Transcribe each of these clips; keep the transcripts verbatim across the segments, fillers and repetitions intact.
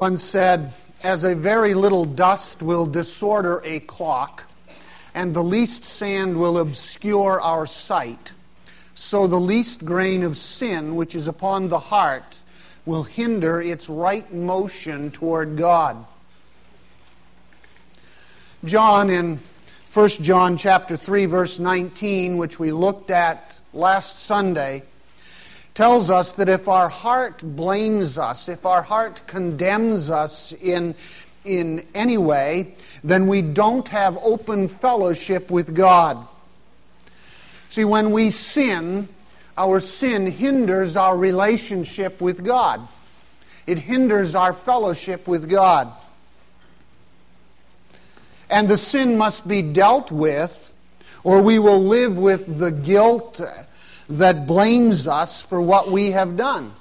One said, as a very little dust will disorder a clock, and the least sand will obscure our sight, so the least grain of sin which is upon the heart will hinder its right motion toward God. John, in First John chapter three, verse nineteen, which we looked at last Sunday, tells us that if our heart blames us, if our heart condemns us in, in any way, then we don't have open fellowship with God. See, when we sin, our sin hinders our relationship with God. It hinders our fellowship with God. And the sin must be dealt with, or we will live with the guilt that blames us for what we have done.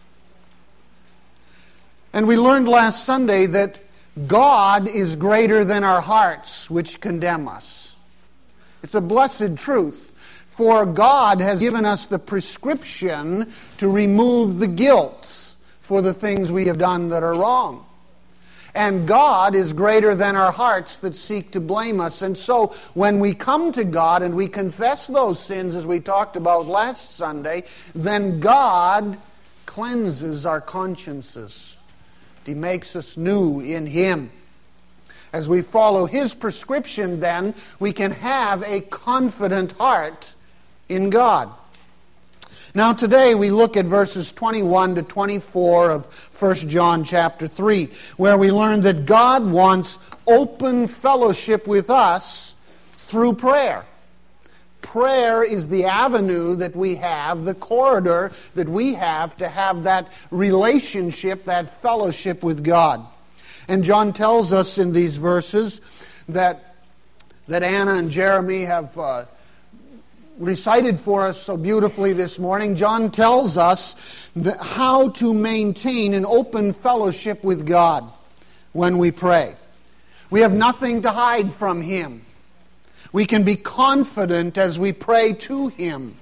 And we learned last Sunday that God is greater than our hearts, which condemn us. It's a blessed truth. For God has given us the prescription to remove the guilt for the things we have done that are wrong. And God is greater than our hearts that seek to blame us. And so when we come to God and we confess those sins as we talked about last Sunday, then God cleanses our consciences. He makes us new in Him. As we follow His prescription, then, we can have a confident heart in God. Now today we look at verses twenty-one to twenty-four of First John chapter three, where we learn that God wants open fellowship with us through prayer. Prayer is the avenue that we have, the corridor that we have to have that relationship, that fellowship with God. And John tells us in these verses that, that Anna and Jeremy have uh, recited for us so beautifully this morning. John tells us that how to maintain an open fellowship with God when we pray. We have nothing to hide from Him. We can be confident as we pray to Him.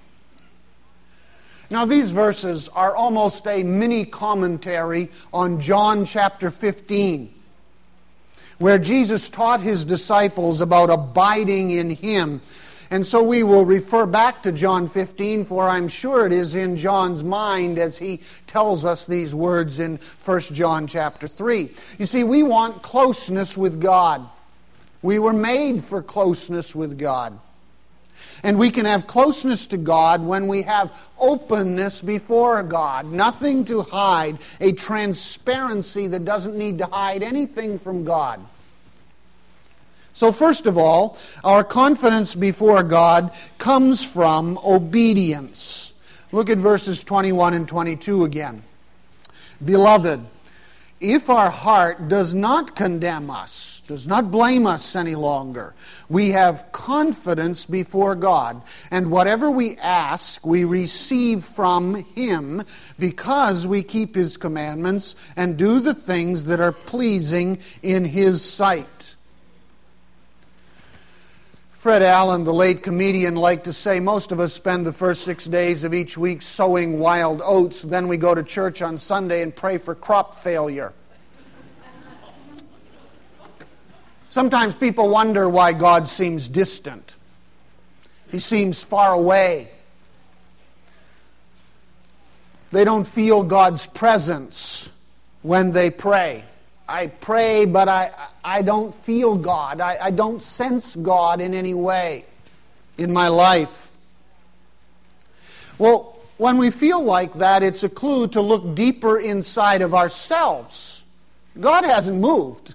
Now these verses are almost a mini commentary on John chapter fifteen, where Jesus taught His disciples about abiding in Him. And so we will refer back to John fifteen, for I'm sure it is in John's mind as he tells us these words in First John chapter three. You see, we want closeness with God. We were made for closeness with God. And we can have closeness to God when we have openness before God. Nothing to hide. A transparency that doesn't need to hide anything from God. So first of all, our confidence before God comes from obedience. Look at verses twenty-one and twenty-two again. Beloved, if our heart does not condemn us, does not blame us any longer, we have confidence before God, and whatever we ask, we receive from Him, because we keep His commandments and do the things that are pleasing in His sight. Fred Allen, the late comedian, liked to say, most of us spend the first six days of each week sowing wild oats, then we go to church on Sunday and pray for crop failure. Sometimes people wonder why God seems distant. He seems far away. They don't feel God's presence when they pray. I pray, but I, I don't feel God. I, I don't sense God in any way in my life. Well, when we feel like that, it's a clue to look deeper inside of ourselves. God hasn't moved.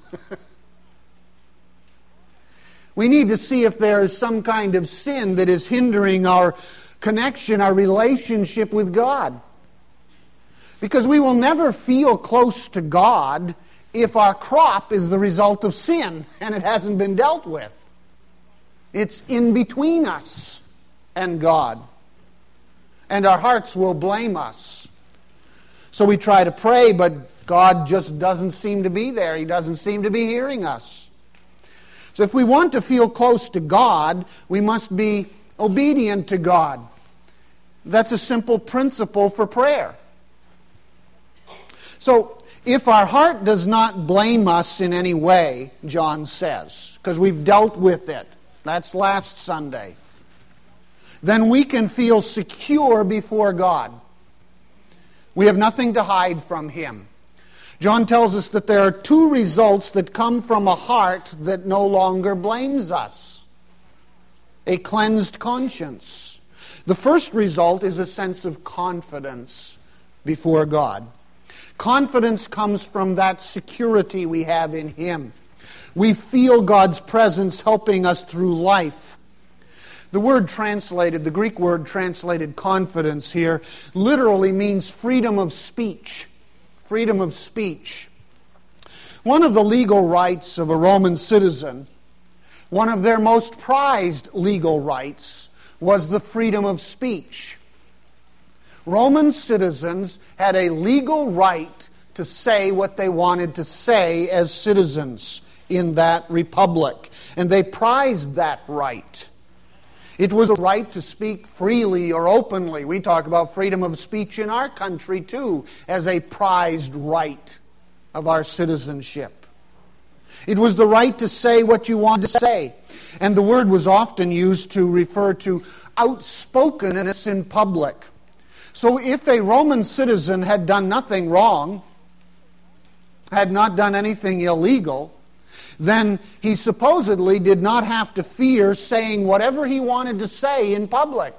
We need to see if there is some kind of sin that is hindering our connection, our relationship with God. Because we will never feel close to God if our crop is the result of sin and it hasn't been dealt with. It's in between us and God. And our hearts will blame us. So we try to pray, but God just doesn't seem to be there. He doesn't seem to be hearing us. So if we want to feel close to God, we must be obedient to God. That's a simple principle for prayer. So If our heart does not blame us in any way, John says, because we've dealt with it, that's last Sunday, then we can feel secure before God. We have nothing to hide from Him. John tells us that there are two results that come from a heart that no longer blames us. A cleansed conscience. The first result is a sense of confidence before God. Confidence comes from that security we have in Him. We feel God's presence helping us through life. The word translated, the Greek word translated confidence here, literally means freedom of speech. Freedom of speech. One of the legal rights of a Roman citizen, one of their most prized legal rights, was the freedom of speech. Roman citizens had a legal right to say what they wanted to say as citizens in that republic, and they prized that right. It was a right to speak freely or openly. We talk about freedom of speech in our country too, as a prized right of our citizenship. It was the right to say what you wanted to say. And the word was often used to refer to outspokenness in public. So if a Roman citizen had done nothing wrong, had not done anything illegal, then he supposedly did not have to fear saying whatever he wanted to say in public.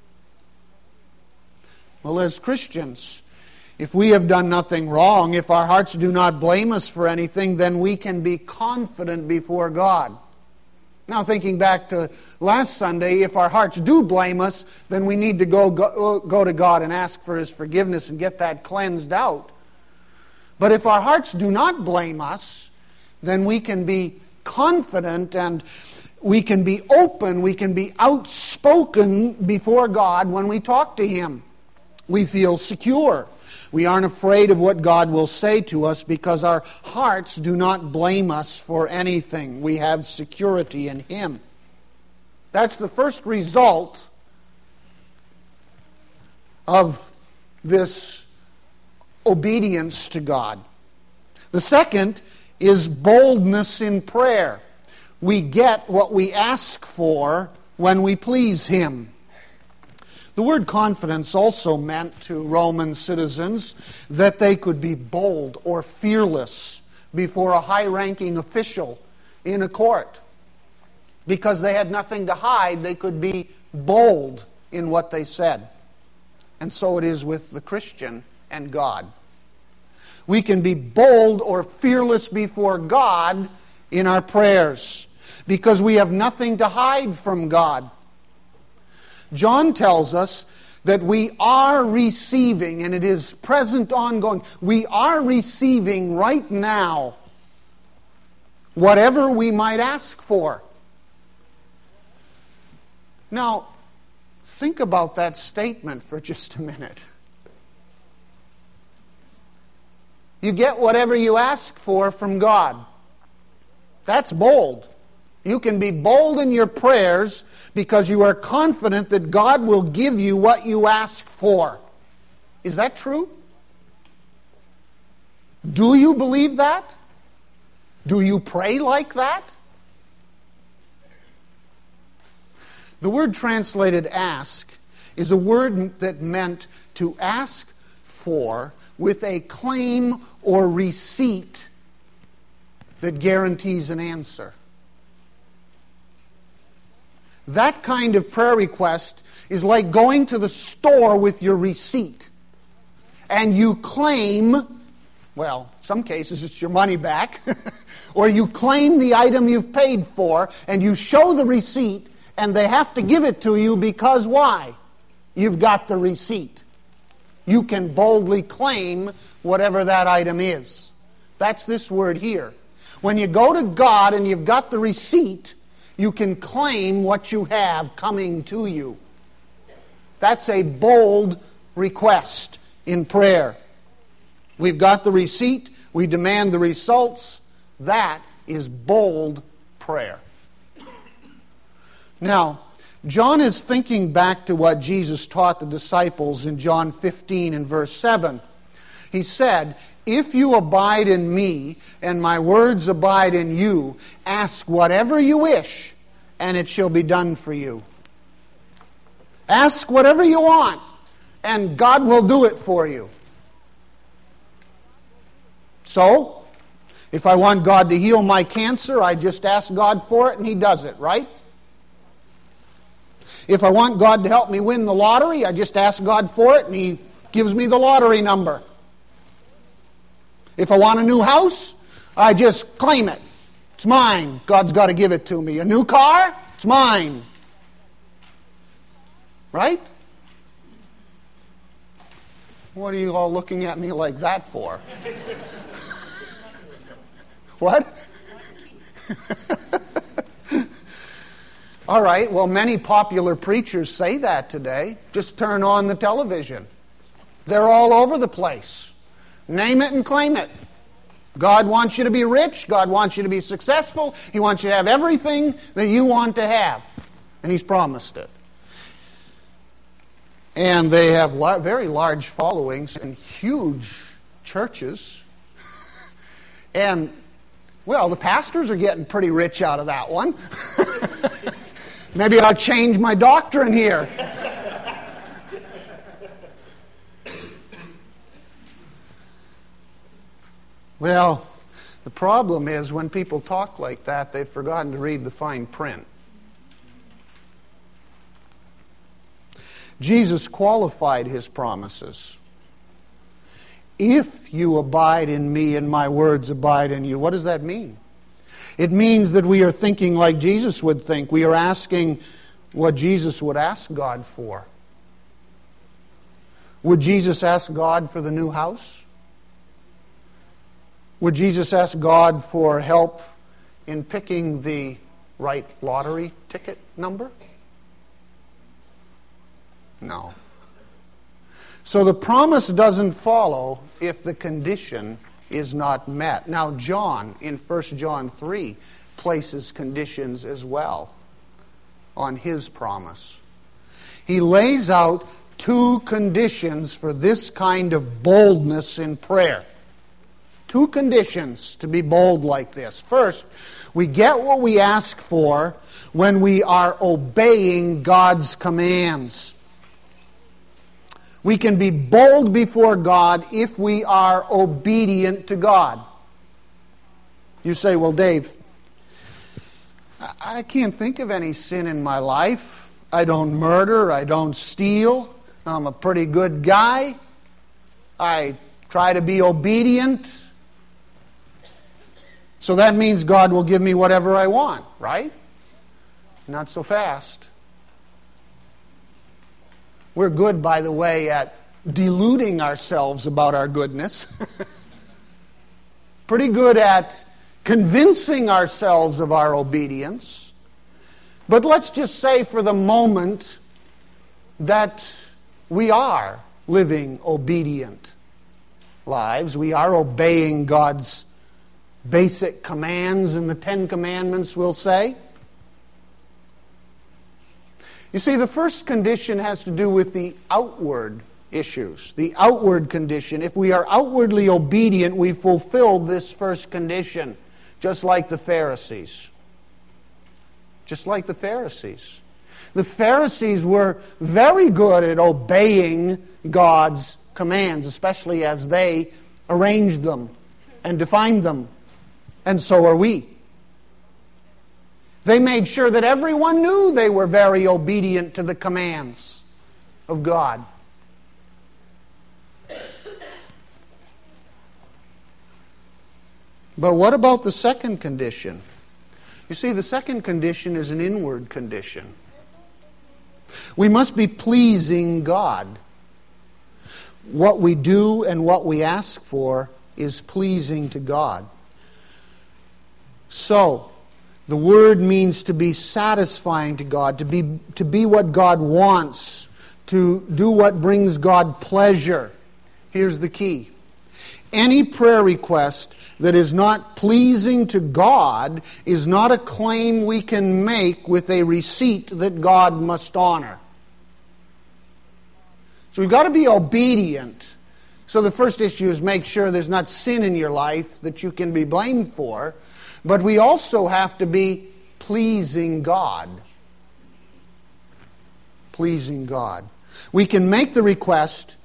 Well, as Christians, if we have done nothing wrong, if our hearts do not blame us for anything, then we can be confident before God. Now, thinking back to last Sunday, if our hearts do blame us, then we need to go, go, go to God and ask for His forgiveness and get that cleansed out. But if our hearts do not blame us, then we can be confident and we can be open, we can be outspoken before God when we talk to Him. We feel secure. We aren't afraid of what God will say to us because our hearts do not blame us for anything. We have security in Him. That's the first result of this obedience to God. The second is boldness in prayer. We get what we ask for when we please Him. The word confidence also meant to Roman citizens that they could be bold or fearless before a high-ranking official in a court. Because they had nothing to hide, they could be bold in what they said. And so it is with the Christian and God. We can be bold or fearless before God in our prayers because we have nothing to hide from God. John tells us that we are receiving, and it is present ongoing, we are receiving right now whatever we might ask for. Now, think about that statement for just a minute. You get whatever you ask for from God. That's bold. You can be bold in your prayers because you are confident that God will give you what you ask for. Is that true? Do you believe that? Do you pray like that? The word translated ask is a word that meant to ask for with a claim or receipt that guarantees an answer. That kind of prayer request is like going to the store with your receipt and you claim, well, some cases it's your money back, or you claim the item you've paid for and you show the receipt and they have to give it to you because why? You've got the receipt. You can boldly claim whatever that item is. That's this word here. When you go to God and you've got the receipt, you can claim what you have coming to you. That's a bold request in prayer. We've got the receipt. We demand the results. That is bold prayer. Now, John is thinking back to what Jesus taught the disciples in John fifteen and verse seven. He said, If you abide in me, and my words abide in you, ask whatever you wish, and it shall be done for you. Ask whatever you want, and God will do it for you. So, if I want God to heal my cancer, I just ask God for it, and He does it, right? If I want God to help me win the lottery, I just ask God for it, and He gives me the lottery number. If I want a new house, I just claim it. It's mine. God's got to give it to me. A new car, it's mine. Right? What are you all looking at me like that for? What? All right, well, many popular preachers say that today. Just turn on the television. They're all over the place. Name it and claim it. God wants you to be rich. God wants you to be successful. He wants you to have everything that you want to have. And He's promised it. And they have la- very large followings and huge churches. And, well, the pastors are getting pretty rich out of that one. Maybe I'll change my doctrine here. Well, the problem is when people talk like that, they've forgotten to read the fine print. Jesus qualified His promises. If you abide in me and my words abide in you, what does that mean? It means that we are thinking like Jesus would think. We are asking what Jesus would ask God for. Would Jesus ask God for the new house? Would Jesus ask God for help in picking the right lottery ticket number? No. So the promise doesn't follow if the condition is not met. Now John, in First John three, places conditions as well on his promise. He lays out two conditions for this kind of boldness in prayer. Two conditions to be bold like this. First, we get what we ask for when we are obeying God's commands. We can be bold before God if we are obedient to God. You say, well, Dave, I can't think of any sin in my life. I don't murder. I don't steal. I'm a pretty good guy. I try to be obedient. So that means God will give me whatever I want, right? Not so fast. We're good, by the way, at deluding ourselves about our goodness. Pretty good at convincing ourselves of our obedience. But let's just say for the moment that we are living obedient lives. We are obeying God's basic commands in the Ten Commandments, we'll say. You see, the first condition has to do with the outward issues, the outward condition. If we are outwardly obedient, we fulfill this first condition, just like the Pharisees. Just like the Pharisees. The Pharisees were very good at obeying God's commands, especially as they arranged them and defined them. And so are we. They made sure that everyone knew they were very obedient to the commands of God. But what about the second condition? You see, the second condition is an inward condition. We must be pleasing God. What we do and what we ask for is pleasing to God. So, the word means to be satisfying to God, to be, to be what God wants, to do what brings God pleasure. Here's the key. Any prayer request that is not pleasing to God is not a claim we can make with a receipt that God must honor. So we've got to be obedient So the first issue is make sure there's not sin in your life that you can be blamed for. But we also have to be pleasing God. Pleasing God. We can make the request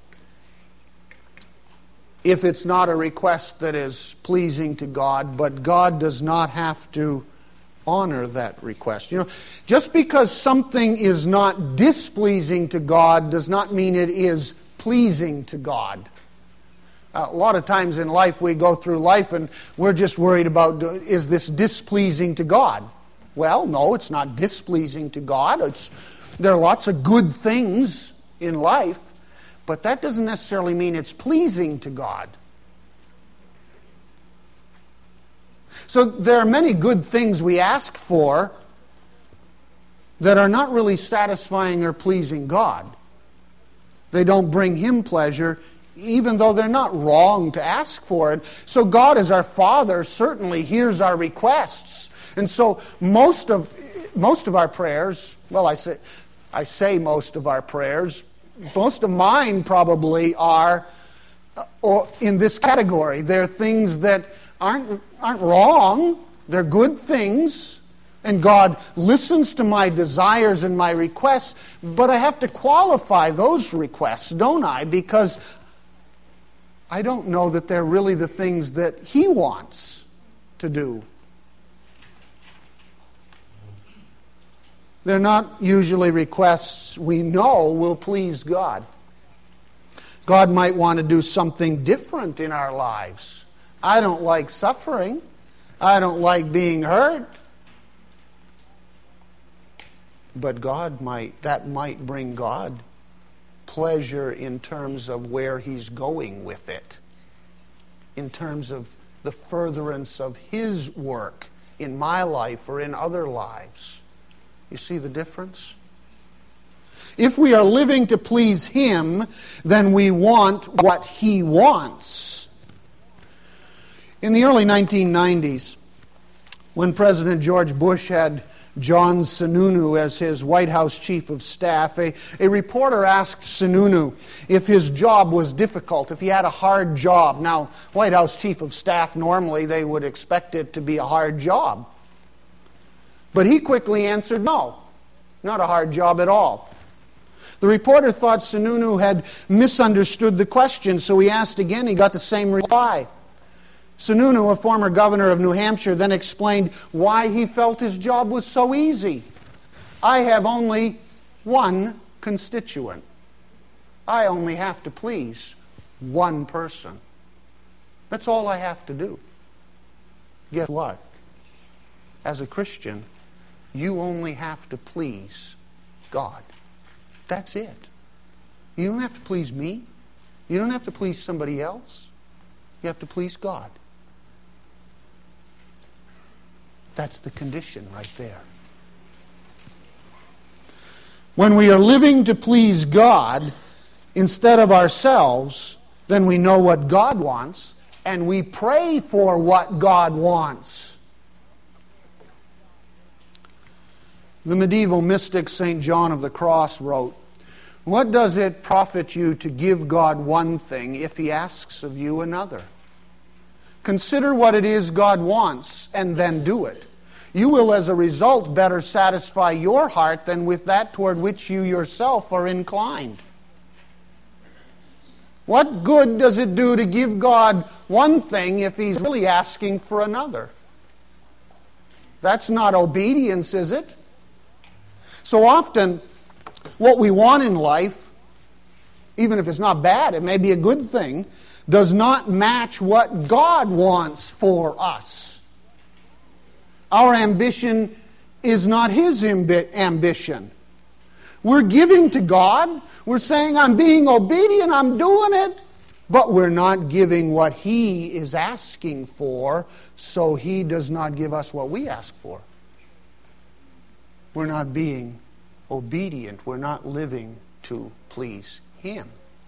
if it's not a request that is pleasing to God, but God does not have to honor that request. You know, just because something is not displeasing to God does not mean it is pleasing to God. Uh, a lot of times in life we go through life and we're just worried about, is this displeasing to God? Well, no, it's not displeasing to God. It's, there are lots of good things in life, but that doesn't necessarily mean it's pleasing to God. So there are many good things we ask for that are not really satisfying or pleasing God. They don't bring Him pleasure, even though they're not wrong to ask for it. So God, as our Father, certainly hears our requests. And so most of most of our prayers, well, I say I say most of our prayers, most of mine probably are uh, or in this category. They're things that aren't aren't wrong. They're good things. And God listens to my desires and my requests, but I have to qualify those requests, don't I? Because I don't know that they're really the things that He wants to do. They're not usually requests we know will please God. God might want to do something different in our lives. I don't like suffering. I don't like being hurt. But God might, that might bring God pleasure in terms of where He's going with it. In terms of the furtherance of His work in my life or in other lives. You see the difference? If we are living to please Him, then we want what He wants. In the early nineteen nineties, when President George Bush had John Sununu as his White House Chief of Staff, a, a reporter asked Sununu if his job was difficult, if he had a hard job. Now, White House Chief of Staff, normally they would expect it to be a hard job. But he quickly answered, no, not a hard job at all. The reporter thought Sununu had misunderstood the question, so he asked again. He got the same reply. Sununu, a former governor of New Hampshire, then explained why he felt his job was so easy. I have only one constituent. I only have to please one person. That's all I have to do. Guess what? As a Christian, you only have to please God. That's it. You don't have to please me. You don't have to please somebody else. You have to please God. That's the condition right there. When we are living to please God instead of ourselves, then we know what God wants, and we pray for what God wants. The medieval mystic Saint John of the Cross wrote, "What does it profit you to give God one thing if He asks of you another? Consider what it is God wants and then do it. You will as a result better satisfy your heart than with that toward which you yourself are inclined." What good does it do to give God one thing if He's really asking for another? That's not obedience, is it? So often, what we want in life, even if it's not bad, it may be a good thing, does not match what God wants for us. Our ambition is not His ambi- ambition. We're giving to God. We're saying, I'm being obedient, I'm doing it. But we're not giving what He is asking for, so He does not give us what we ask for. We're not being obedient. We're not living to please Him.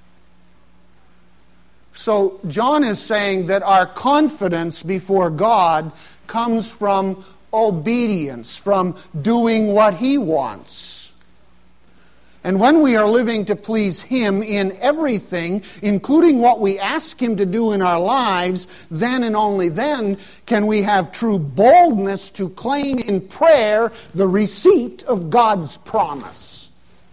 So John is saying that our confidence before God comes from obedience, from doing what He wants. And when we are living to please Him in everything, including what we ask Him to do in our lives, then and only then can we have true boldness to claim in prayer the receipt of God's promise.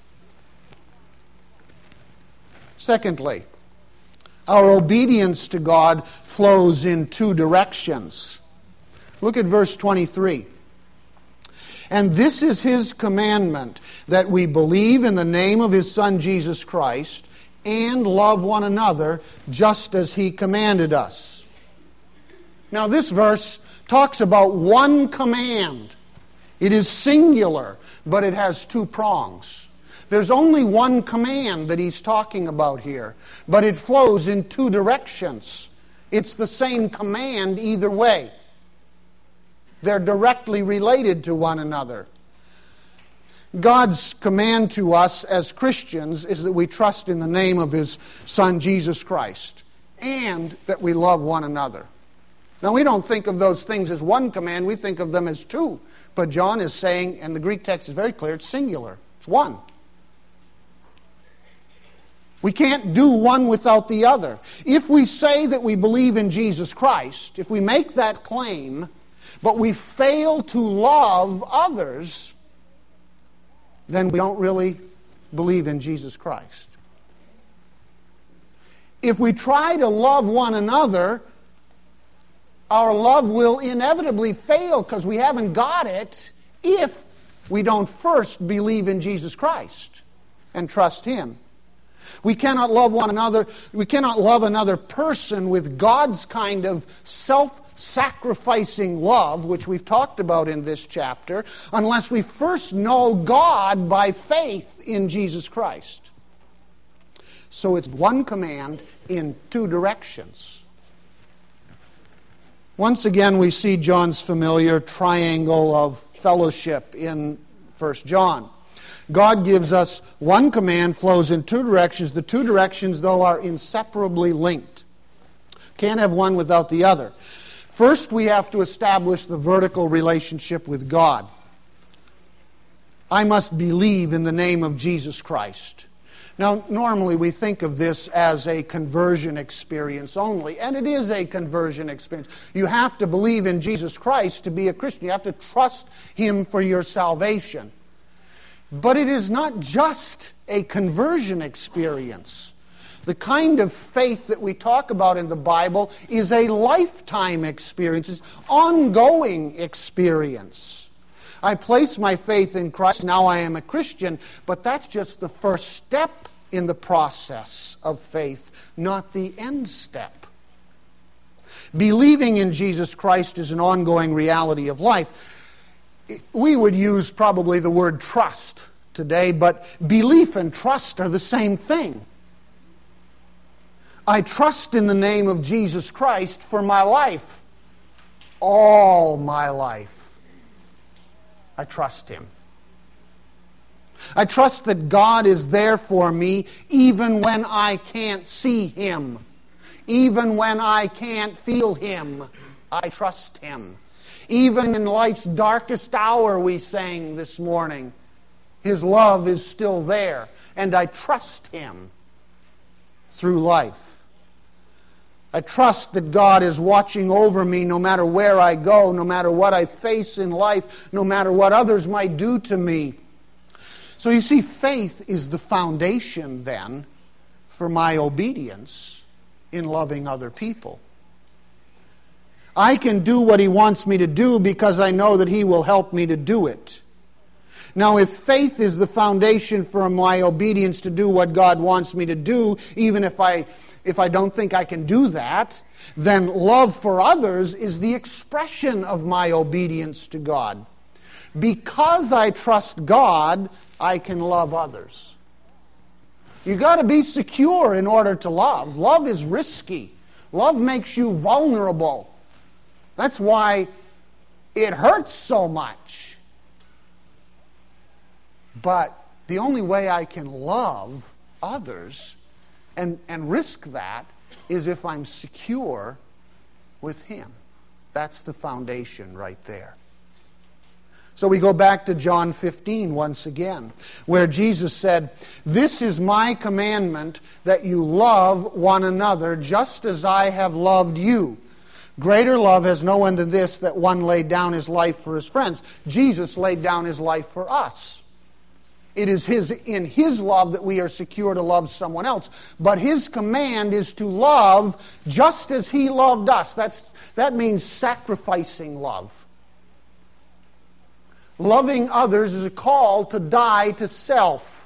Secondly, our obedience to God flows in two directions. Look at verse twenty-three. And this is His commandment, that we believe in the name of His Son Jesus Christ and love one another just as He commanded us. Now this verse talks about one command. It is singular, but it has two prongs. There's only one command that he's talking about here, but it flows in two directions. It's the same command either way. They're directly related to one another. God's command to us as Christians is that we trust in the name of His Son Jesus Christ and that we love one another. Now we don't think of those things as one command, we think of them as two. But John is saying, and the Greek text is very clear, it's singular. It's one. We can't do one without the other. If we say that we believe in Jesus Christ, if we make that claim, but we fail to love others, then we don't really believe in Jesus Christ. If we try to love one another, our love will inevitably fail because we haven't got it if we don't first believe in Jesus Christ and trust Him. We cannot love one another, we cannot love another person with God's kind of self-sacrificing love, which we've talked about in this chapter, unless we first know God by faith in Jesus Christ. So it's one command in two directions. Once again, we see John's familiar triangle of fellowship in First John. God gives us one command, flows in two directions. The two directions, though, are inseparably linked. Can't have one without the other. First, we have to establish the vertical relationship with God. I must believe in the name of Jesus Christ. Now, normally we think of this as a conversion experience only, and it is a conversion experience. You have to believe in Jesus Christ to be a Christian. You have to trust Him for your salvation. But it is not just a conversion experience. The kind of faith that we talk about in the Bible is a lifetime experience, it's ongoing experience. I place my faith in Christ, now I am a Christian, but that's just the first step in the process of faith, not the end step. Believing in Jesus Christ is an ongoing reality of life. We would use probably the word trust today, but belief and trust are the same thing. I trust in the name of Jesus Christ for my life. All my life. I trust Him. I trust that God is there for me even when I can't see Him. Even when I can't feel Him. I trust Him. Even in life's darkest hour, we sang this morning, His love is still there, and I trust Him through life. I trust that God is watching over me no matter where I go, no matter what I face in life, no matter what others might do to me. So you see, faith is the foundation then for my obedience in loving other people. I can do what He wants me to do because I know that He will help me to do it. Now, if faith is the foundation for my obedience to do what God wants me to do, even if I, if I don't think I can do that, then love for others is the expression of my obedience to God. Because I trust God, I can love others. You've got to be secure in order to love. Love is risky. Love makes you vulnerable. That's why it hurts so much. But the only way I can love others and, and risk that is if I'm secure with Him. That's the foundation right there. So we go back to John fifteen once again, where Jesus said, "This is my commandment, that you love one another just as I have loved you. Greater love has no one than this, that one laid down his life for his friends." Jesus laid down his life for us. It is his, in His love that we are secure to love someone else. But His command is to love just as He loved us. That's, that means sacrificing love. Loving others is a call to die to self.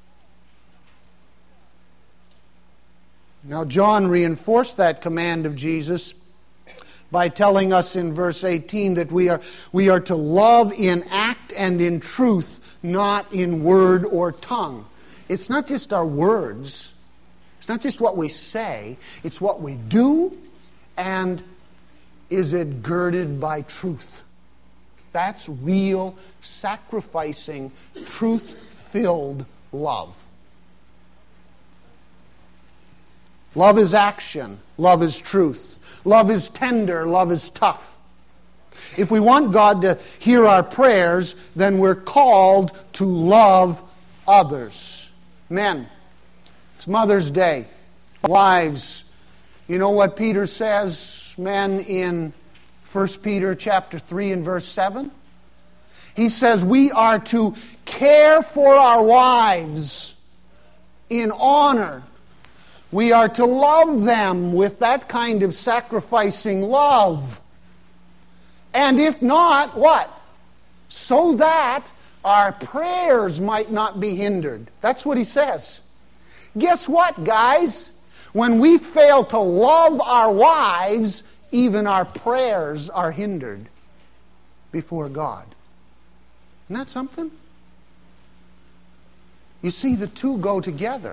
Now, John reinforced that command of Jesus by telling us in verse eighteen that we are, we are to love in act and in truth, not in word or tongue. It's not just our words. It's not just what we say. It's what we do, and is it girded by truth? That's real, sacrificing, truth-filled love. Love is action. Love is truth. Love is tender. Love is tough. If we want God to hear our prayers, then we're called to love others. Men, it's Mother's Day. Wives, you know what Peter says, men, in First Peter chapter three and verse seven? He says we are to care for our wives in honor. We are to love them with that kind of sacrificing love. And if not, what? So that our prayers might not be hindered. That's what he says. Guess what, guys? When we fail to love our wives, even our prayers are hindered before God. Isn't that something? You see, the two go together.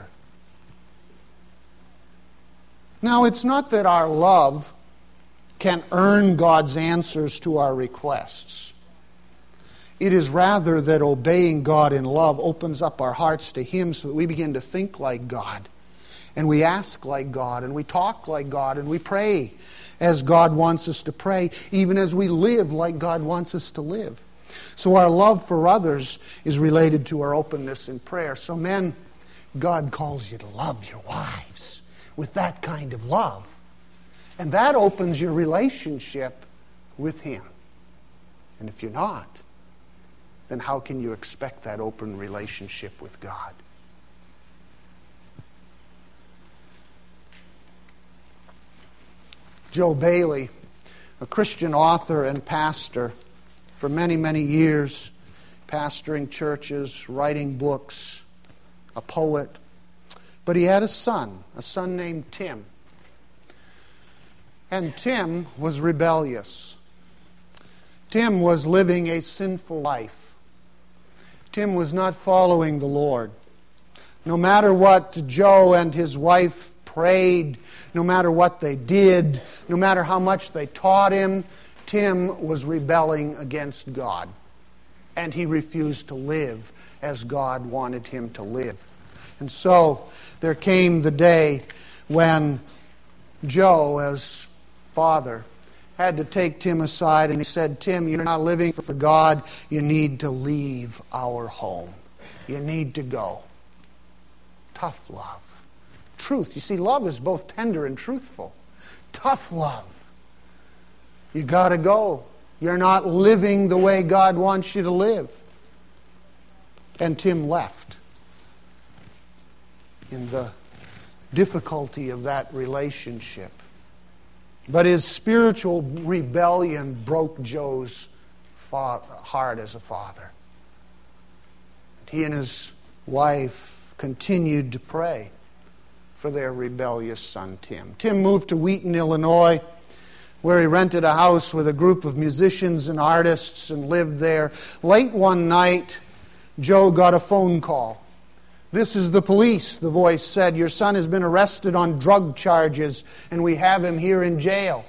Now, it's not that our love can earn God's answers to our requests. It is rather that obeying God in love opens up our hearts to Him so that we begin to think like God, and we ask like God, and we talk like God, and we pray as God wants us to pray, even as we live like God wants us to live. So our love for others is related to our openness in prayer. So men, God calls you to love your wives with that kind of love. And that opens your relationship with Him. And if you're not, then how can you expect that open relationship with God? Joe Bailey, a Christian author and pastor for many, many years, pastoring churches, writing books, a poet. But he had a son, a son named Tim. And Tim was rebellious. Tim was living a sinful life. Tim was not following the Lord. No matter what Joe and his wife prayed, no matter what they did, no matter how much they taught him, Tim was rebelling against God. And he refused to live as God wanted him to live. And so there came the day when Joe, as father, had to take Tim aside, and he said, "Tim, you're not living for God. You need to leave our home. You need to go." Tough love. Truth. You see, love is both tender and truthful. Tough love. You got to go. You're not living the way God wants you to live. And Tim left in the difficulty of that relationship. But his spiritual rebellion broke Joe's fa- heart as a father. He and his wife continued to pray for their rebellious son, Tim. Tim moved to Wheaton, Illinois, where he rented a house with a group of musicians and artists and lived there. Late one night, Joe got a phone call. "This is the police," the voice said. "Your son has been arrested on drug charges, and we have him here in jail."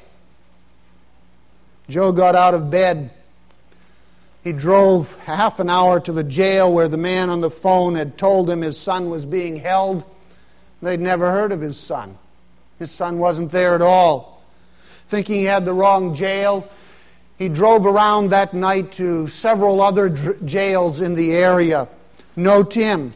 Joe got out of bed. He drove half an hour to the jail where the man on the phone had told him his son was being held. They'd never heard of his son. His son wasn't there at all. Thinking he had the wrong jail, He drove around that night to several other dr- jails in the area. No Tim.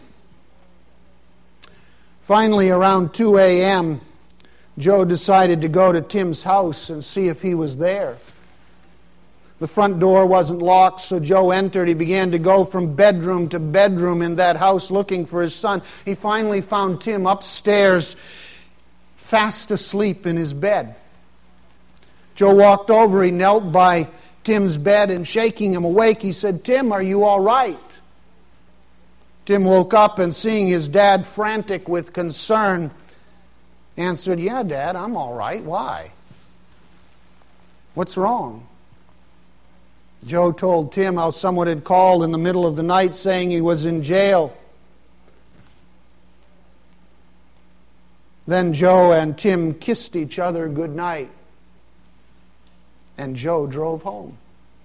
Finally, around two a.m., Joe decided to go to Tim's house and see if he was there. The front door wasn't locked, so Joe entered. He began to go from bedroom to bedroom in that house looking for his son. He finally found Tim upstairs, fast asleep in his bed. Joe walked over. He knelt by Tim's bed and shaking him awake, he said, "Tim, are you all right?" Tim woke up and seeing his dad frantic with concern, answered, "Yeah, Dad, I'm all right. Why? What's wrong?" Joe told Tim how someone had called in the middle of the night saying he was in jail. Then Joe and Tim kissed each other goodnight, and Joe drove home.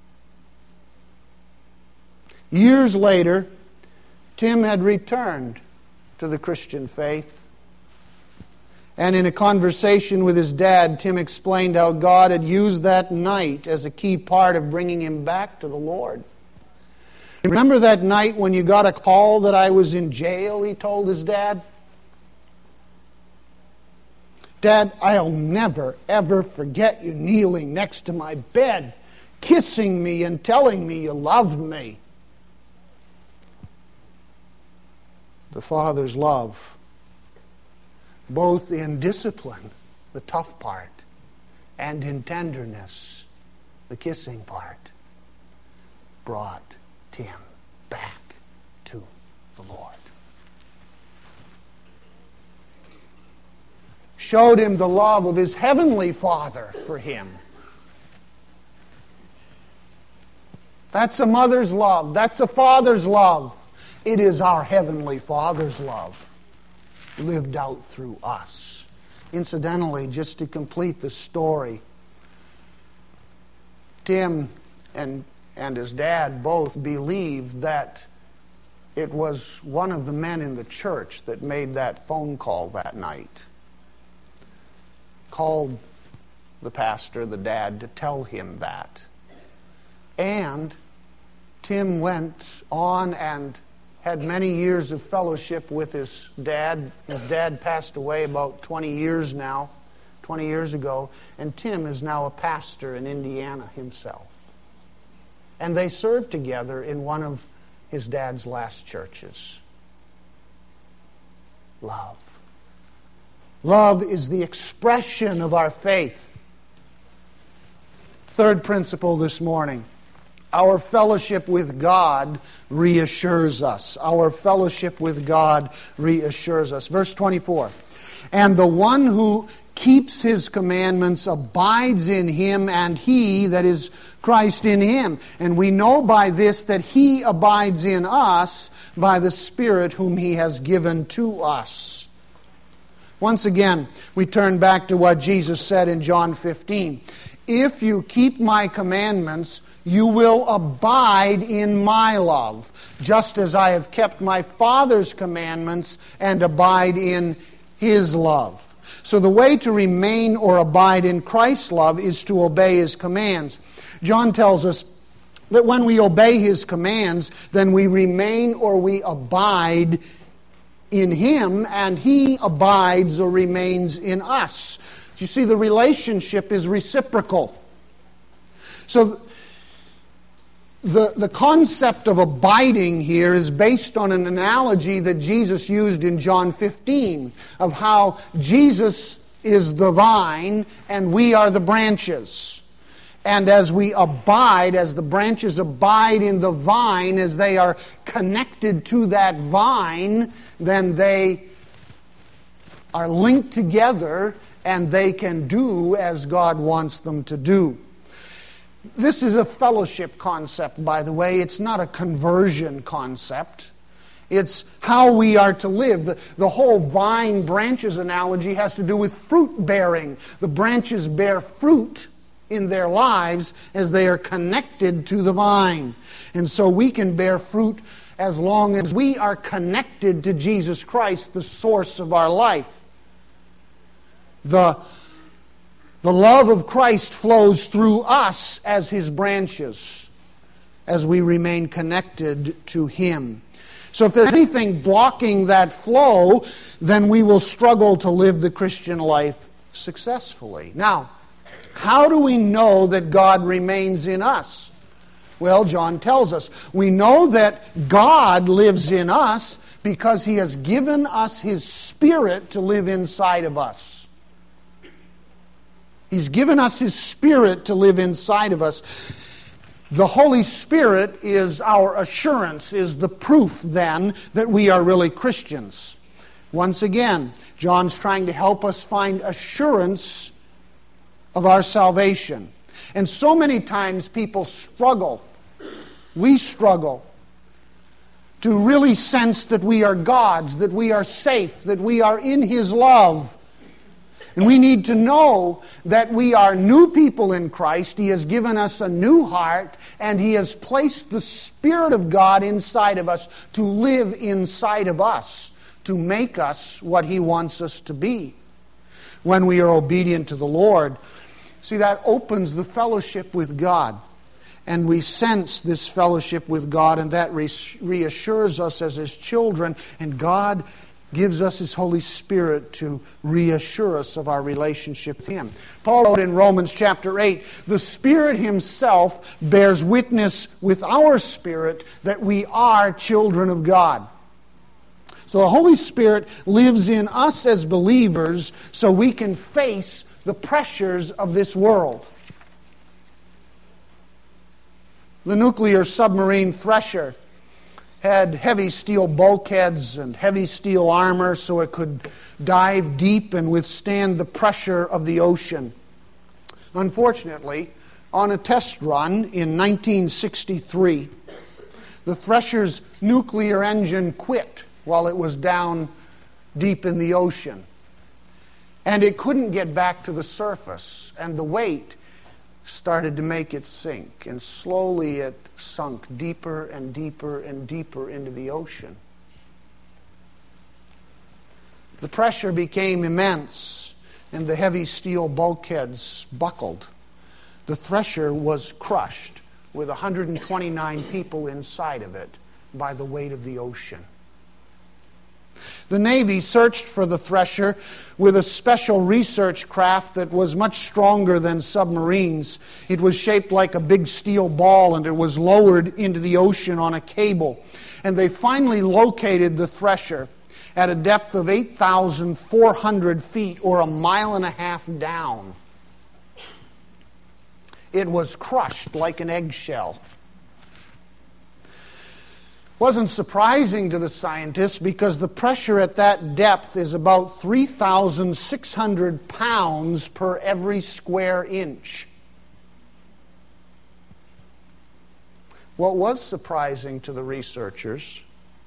Years later, Tim had returned to the Christian faith. And in a conversation with his dad, Tim explained how God had used that night as a key part of bringing him back to the Lord. "Remember that night when you got a call that I was in jail?" he told his dad. "Dad, I'll never, ever forget you kneeling next to my bed, kissing me and telling me you loved me." The Father's love, both in discipline, the tough part, and in tenderness, the kissing part, brought Tim back to the Lord. Showed him the love of his heavenly Father for him. That's a mother's love. That's a father's love. It is our heavenly Father's love lived out through us. Incidentally, just to complete the story, Tim and, and his dad both believed that it was one of the men in the church that made that phone call that night. Called the pastor, the dad, to tell him that. And Tim went on and had many years of fellowship with his dad. His dad passed away about twenty years now, twenty years ago, and Tim is now a pastor in Indiana himself. And they served together in one of his dad's last churches. Love. Love is the expression of our faith. Third principle this morning. Our fellowship with God reassures us. Our fellowship with God reassures us. Verse twenty-four. "And the one who keeps His commandments abides in Him, and He," that is Christ, "in him. And we know by this that He abides in us by the Spirit whom He has given to us." Once again, we turn back to what Jesus said in John fifteen. "If you keep my commandments, you will abide in my love, just as I have kept my Father's commandments and abide in His love." So the way to remain or abide in Christ's love is to obey His commands. John tells us that when we obey His commands, then we remain or we abide in Him, and He abides or remains in us. You see, the relationship is reciprocal. So the, the concept of abiding here is based on an analogy that Jesus used in John fifteen, of how Jesus is the vine and we are the branches. And as we abide, as the branches abide in the vine, as they are connected to that vine, then they are linked together and they can do as God wants them to do. This is a fellowship concept, by the way. It's not a conversion concept. It's how we are to live. The, the whole vine branches analogy has to do with fruit bearing. The branches bear fruit in their lives as they are connected to the vine. And so we can bear fruit as long as we are connected to Jesus Christ, the source of our life. The The love of Christ flows through us as His branches, as we remain connected to Him. So if there's anything blocking that flow, then we will struggle to live the Christian life successfully. Now, how do we know that God remains in us? Well, John tells us. We know that God lives in us because He has given us His Spirit to live inside of us. He's given us His Spirit to live inside of us. The Holy Spirit is our assurance, is the proof then that we are really Christians. Once again, John's trying to help us find assurance of our salvation. And so many times people struggle, we struggle, to really sense that we are God's, that we are safe, that we are in His love. And we need to know that we are new people in Christ. He has given us a new heart, and He has placed the Spirit of God inside of us to live inside of us, to make us what He wants us to be. When we are obedient to the Lord, see, that opens the fellowship with God. And we sense this fellowship with God, and that reassures us as His children. And God gives us His Holy Spirit to reassure us of our relationship with Him. Paul wrote in Romans chapter eight, the Spirit Himself bears witness with our spirit that we are children of God. So the Holy Spirit lives in us as believers so we can face the pressures of this world. The nuclear submarine Thresher had heavy steel bulkheads and heavy steel armor so it could dive deep and withstand the pressure of the ocean. Unfortunately, on a test run in nineteen sixty-three, the Thresher's nuclear engine quit while it was down deep in the ocean. And it couldn't get back to the surface, and the weight started to make it sink, and slowly it sunk deeper and deeper and deeper into the ocean. The pressure became immense, and the heavy steel bulkheads buckled. The Thresher was crushed with one hundred twenty-nine people inside of it by the weight of the ocean. The Navy searched for the Thresher with a special research craft that was much stronger than submarines. It was shaped like a big steel ball, and it was lowered into the ocean on a cable. And they finally located the Thresher at a depth of eight thousand four hundred feet, or a mile and a half down. It was crushed like an eggshell. Wasn't surprising to the scientists because the pressure at that depth is about three thousand six hundred pounds per every square inch. What was surprising to the researchers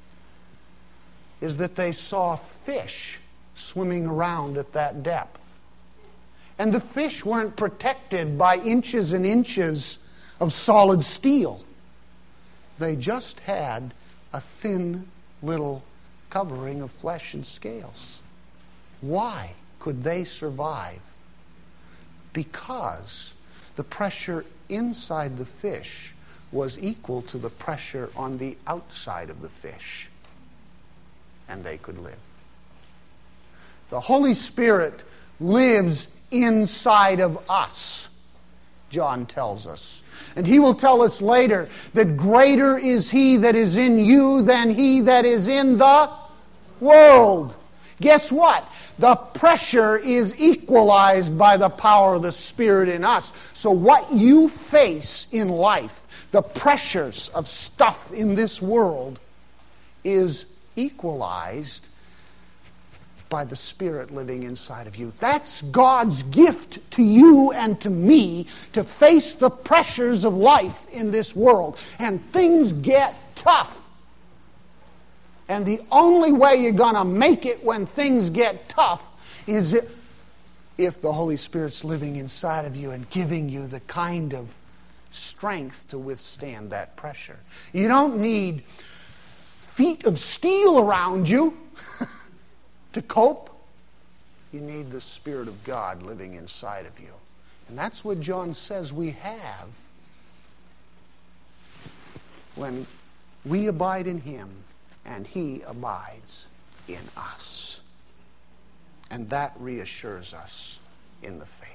is that they saw fish swimming around at that depth. And the fish weren't protected by inches and inches of solid steel. They just had a thin little covering of flesh and scales. Why could they survive? Because the pressure inside the fish was equal to the pressure on the outside of the fish. And they could live. The Holy Spirit lives inside of us, John tells us. And he will tell us later that greater is He that is in you than he that is in the world. Guess what? The pressure is equalized by the power of the Spirit in us. So what you face in life, the pressures of stuff in this world, is equalized by the Spirit living inside of you. That's God's gift to you and to me to face the pressures of life in this world. And things get tough. And the only way you're going to make it when things get tough is if the Holy Spirit's living inside of you and giving you the kind of strength to withstand that pressure. You don't need feet of steel around you to cope. You need the Spirit of God living inside of you. And that's what John says we have when we abide in Him and He abides in us. And that reassures us in the faith.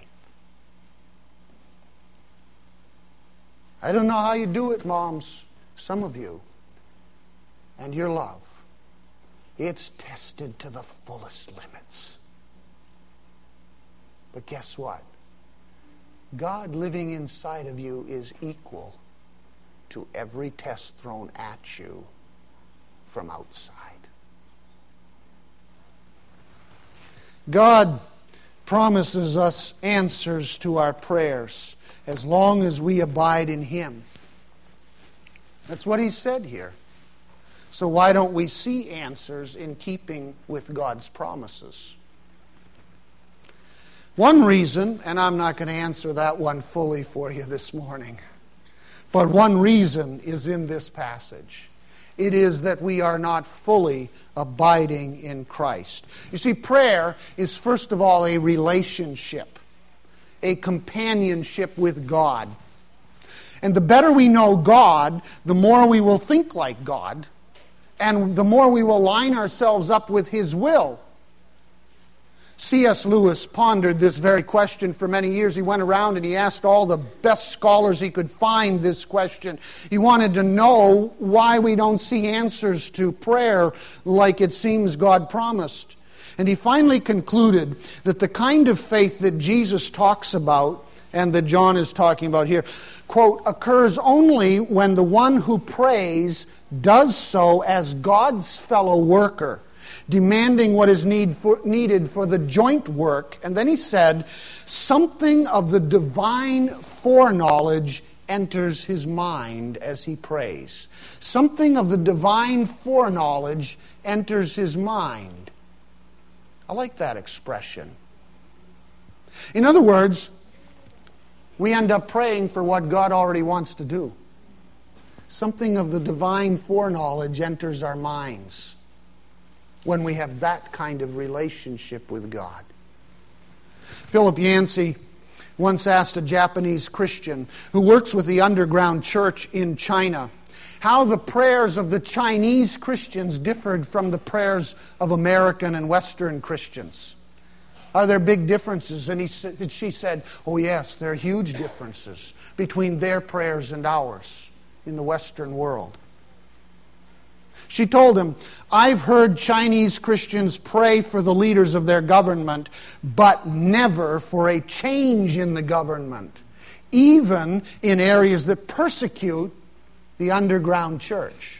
I don't know how you do it, moms, some of you, and your love. It's tested to the fullest limits. But guess what? God living inside of you is equal to every test thrown at you from outside. God promises us answers to our prayers as long as we abide in Him. That's what He said here. So why don't we see answers in keeping with God's promises? One reason, and I'm not going to answer that one fully for you this morning, but one reason is in this passage. It is that we are not fully abiding in Christ. You see, prayer is first of all a relationship, a companionship with God. And the better we know God, the more we will think like God, and the more we will line ourselves up with His will. C S Lewis pondered this very question for many years. He went around and he asked all the best scholars he could find this question. He wanted to know why we don't see answers to prayer like it seems God promised. And he finally concluded that the kind of faith that Jesus talks about and that John is talking about here, quote, occurs only when the one who prays does so as God's fellow worker, demanding what is need for, needed for the joint work. And then he said, something of the divine foreknowledge enters his mind as he prays. Something of the divine foreknowledge enters his mind. I like that expression. In other words, we end up praying for what God already wants to do. Something of the divine foreknowledge enters our minds when we have that kind of relationship with God. Philip Yancey once asked a Japanese Christian who works with the underground church in China how the prayers of the Chinese Christians differed from the prayers of American and Western Christians. Are there big differences? And he said, she said, oh yes, there are huge differences between their prayers and ours in the Western world. She told him, I've heard Chinese Christians pray for the leaders of their government, but never for a change in the government, even in areas that persecute the underground church.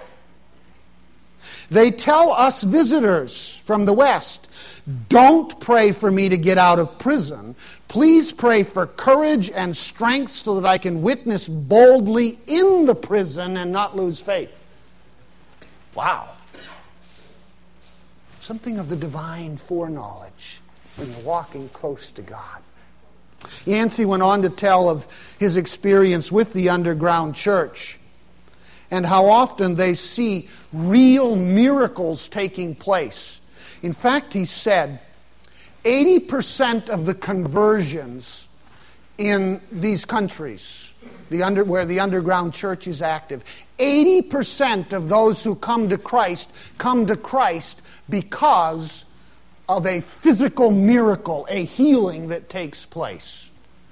They tell us visitors from the West, don't pray for me to get out of prison. Please pray for courage and strength so that I can witness boldly in the prison and not lose faith. Wow. Something of the divine foreknowledge when you're walking close to God. Yancey went on to tell of his experience with the underground church and how often they see real miracles taking place. In fact, he said, eighty percent of the conversions in these countries, the under, where the underground church is active, eighty percent of those who come to Christ come to Christ because of a physical miracle, a healing that takes place.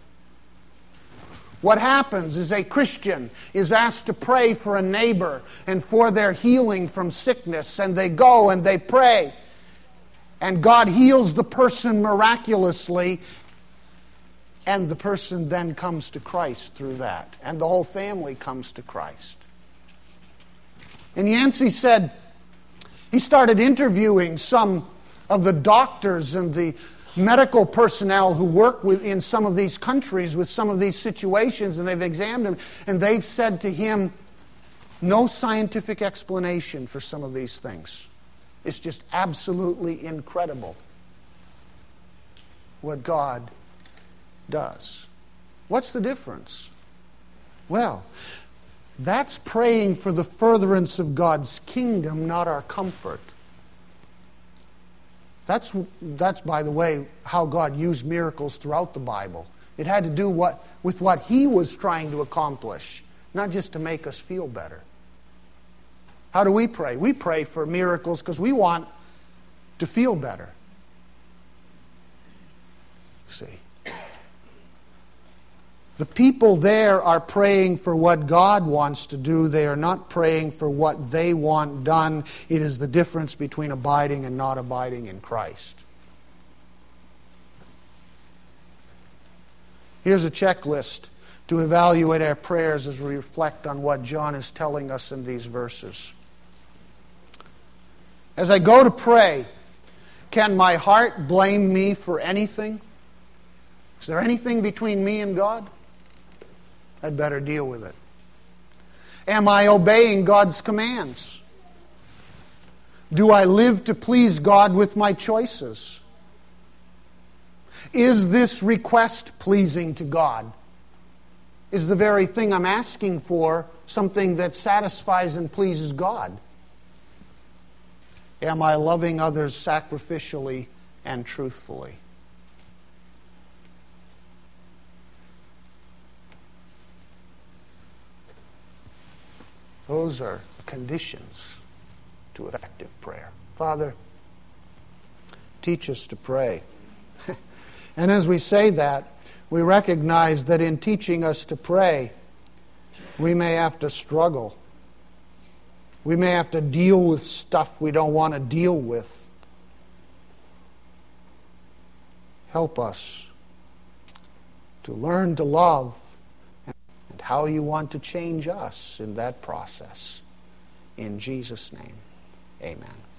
What happens is a Christian is asked to pray for a neighbor and for their healing from sickness, and they go and they pray. And God heals the person miraculously, and the person then comes to Christ through that. And the whole family comes to Christ. And Yancey said he started interviewing some of the doctors and the medical personnel who work with, in some of these countries with some of these situations, and they've examined them, and they've said to him, no scientific explanation for some of these things. It's just absolutely incredible what God does. What's the difference? Well, that's praying for the furtherance of God's kingdom, not our comfort. That's, that's, by the way, how God used miracles throughout the Bible. It had to do what, with what He was trying to accomplish, not just to make us feel better. How do we pray? We pray for miracles because we want to feel better. See. The people there are praying for what God wants to do. They are not praying for what they want done. It is the difference between abiding and not abiding in Christ. Here's a checklist to evaluate our prayers as we reflect on what John is telling us in these verses. As I go to pray, can my heart blame me for anything? Is there anything between me and God? I'd better deal with it. Am I obeying God's commands? Do I live to please God with my choices? Is this request pleasing to God? Is the very thing I'm asking for something that satisfies and pleases God? Am I loving others sacrificially and truthfully? Those are conditions to effective prayer. Father, teach us to pray. And as we say that, we recognize that in teaching us to pray, we may have to struggle. We may have to deal with stuff we don't want to deal with. Help us to learn to love and how you want to change us in that process. In Jesus' name, amen.